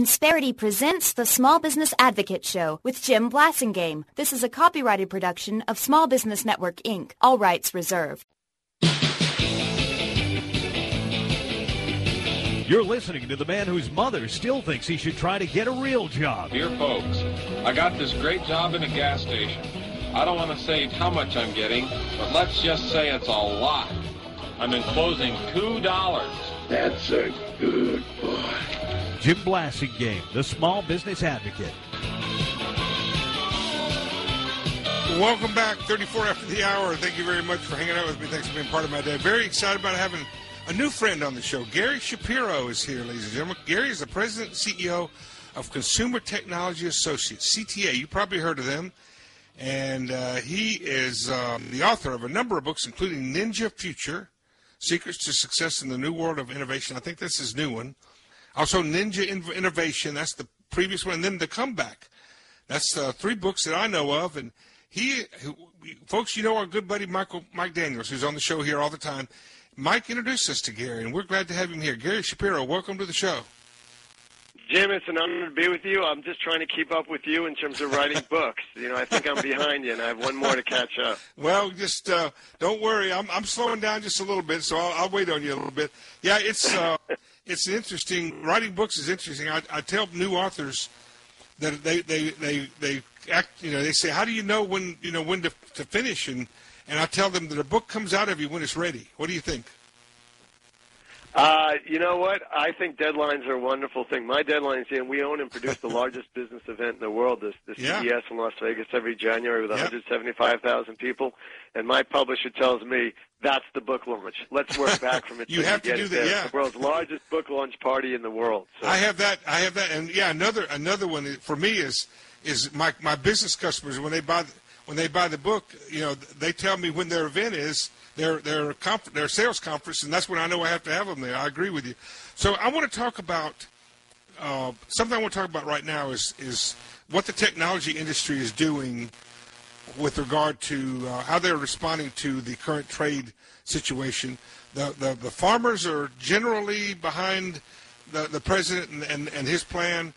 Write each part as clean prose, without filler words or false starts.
Insperity presents the Small Business Advocate Show with Jim Blasingame. This is a copyrighted production of Small Business Network, Inc., all rights reserved. You're listening to the man whose mother still thinks he should try to get a real job. Dear folks, I got this great job in a gas station. I don't want to say how much I'm getting, but let's just say it's a lot. I'm enclosing $2. That's a good boy. Jim Blasingame, the Small Business Advocate. Welcome back, 34 after the hour. Thank you very much for hanging out with me. Thanks for being part of my day. Very excited about having a new friend on the show. Gary Shapiro is here, ladies and gentlemen. Gary is the president and CEO of Consumer Technology Associates, CTA. You probably heard of them. And he is the author of a number of books, including Ninja Future, Secrets to Success in the New World of Innovation. I think that's his new one. Also, Ninja Innovation, that's the previous one. And then The Comeback. That's three books that I know of. And folks, you know our good buddy Mike Daniels, who's on the show here all the time. Mike introduced us to Gary, and we're glad to have him here. Gary Shapiro, welcome to the show. Jim, it's an honor to be with you. I'm just trying to keep up with you in terms of writing books. You know, I think I'm behind you, and I have one more to catch up. Well, just don't worry. I'm slowing down just a little bit, so I'll wait on you a little bit. Yeah, it's interesting. Writing books is interesting. I tell new authors that they act. You know, they say, "How do you know when to finish?" And I tell them that a book comes out of you when it's ready. What do you think? You know what? I think deadlines are a wonderful thing. My deadline is, we own and produce the largest business event in the world, the CES in Las Vegas every January with 175,000 people. And my publisher tells me, that's the book launch. Let's work back from it. You have to do that, yeah. The world's largest book launch party in the world. So. I have that. And, yeah, another one for me is my business customers, when they buy the book, they tell me when their event is, their sales conference, and that's when I know I have to have them there. I agree with you. So I want to talk about something I want to talk about right now is what the technology industry is doing with regard to how they're responding to the current trade situation. The farmers are generally behind the president and his plan.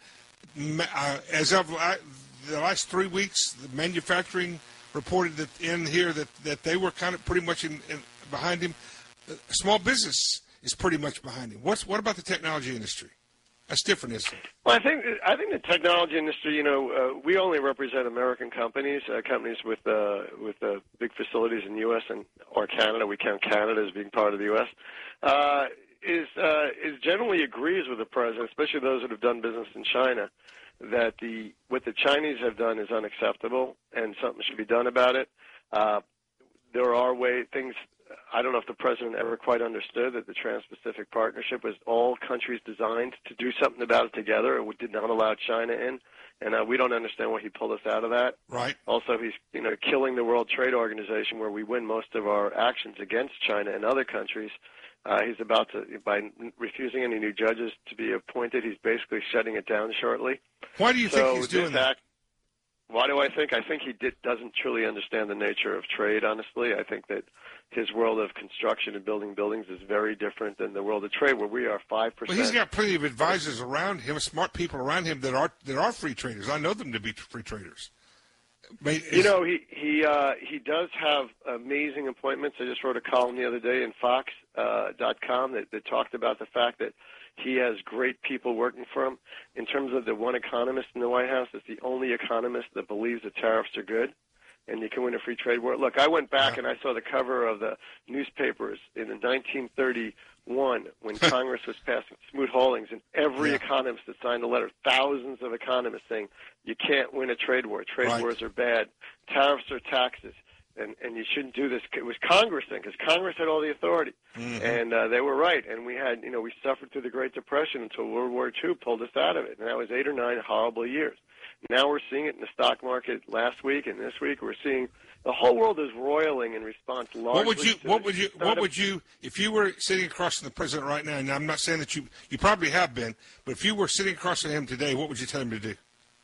As of the last 3 weeks, the manufacturing reported that they were kind of pretty much behind him. Small business is pretty much behind him. What about the technology industry? That's different, isn't it? Well, I think the technology industry. We only represent American companies, companies with big facilities in the U.S. or Canada. We count Canada as being part of the U.S. Is generally agrees with the president, especially those that have done business in China, that what the Chinese have done is unacceptable and something should be done about it. There are things. I don't know if the president ever quite understood that the Trans-Pacific Partnership was all countries designed to do something about it together. It did not allow China in, and we don't understand why he pulled us out of that. Right. Also, he's killing the World Trade Organization, where we win most of our actions against China and other countries. He's about to, by refusing any new judges to be appointed, he's basically shutting it down shortly. Why do you think he's doing that? Why do I think? I think he doesn't truly understand the nature of trade, honestly. I think that his world of construction and building buildings is very different than the world of trade, where we are 5%. Well, he's got plenty of advisors around him, smart people around him that are free traders. I know them to be free traders. He does have amazing appointments. I just wrote a column the other day in Fox.com that talked about the fact that he has great people working for him. In terms of the one economist in the White House, it's the only economist that believes that tariffs are good and you can win a free trade war. Look, I went back and I saw the cover of the newspapers in 1931 when Congress was passing Smoot-Holdings, and every economist that signed a letter, thousands of economists saying, you can't win a trade war. Trade wars are bad. Tariffs are taxes. And you shouldn't do this. It was Congress then, because Congress had all the authority. Mm-hmm. And they were right. And we suffered through the Great Depression until World War II pulled us out of it. And that was 8 or 9 horrible years. Now we're seeing it in the stock market last week and this week. We're seeing the whole world is roiling in response largely What would you, if you were sitting across from the president right now, and I'm not saying that you probably have been, but if you were sitting across from him today, what would you tell him to do?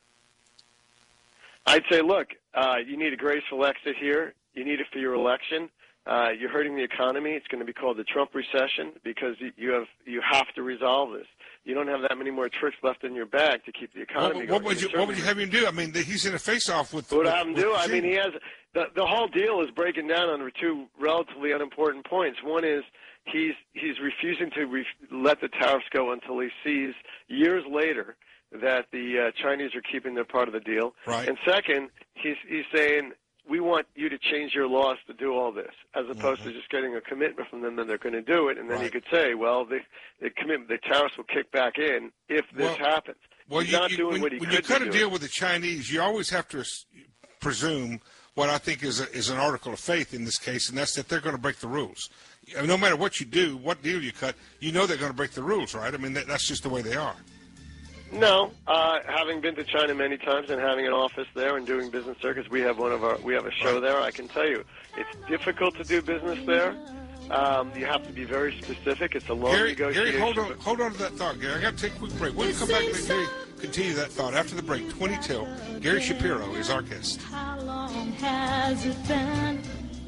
I'd say, look, you need a graceful exit here. You need it for your election. You're hurting the economy. It's going to be called the Trump recession because you have to resolve this. you don't have that many more tricks left in your bag to keep the economy going. What would you have him do? I mean, he's in a face-off with. What would I have him do? I mean, he has the whole deal is breaking down under two relatively unimportant points. One is he's refusing to let the tariffs go until he sees years later that the Chinese are keeping their part of the deal. Right. And second, he's saying, we want you to change your laws to do all this, as opposed to just getting a commitment from them that they're going to do it. And then he could say, well, the tariffs will kick back in if this happens. Well, he's not doing what he could be doing. When you cut a deal with the Chinese, you always have to presume what I think is an article of faith in this case, and that's that they're going to break the rules. I mean, no matter what you do, what deal you cut, you know they're going to break the rules, right? I mean, that's just the way they are. No, having been to China many times and having an office there and doing business there, because we have a show there, I can tell you it's difficult to do business there. You have to be very specific. It's a long negotiation. Gary, hold on to that thought, Gary. I got to take a quick break. When we come back and let Gary continue that thought after the break, 20 till. Gary Shapiro is our guest. How long has it been?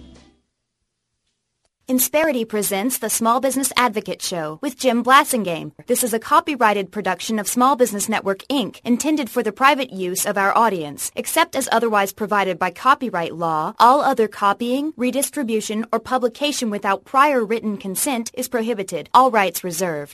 Insperity presents the Small Business Advocate Show with Jim Blasingame. This is a copyrighted production of Small Business Network, Inc., intended for the private use of our audience. Except as otherwise provided by copyright law, all other copying, redistribution, or publication without prior written consent is prohibited. All rights reserved.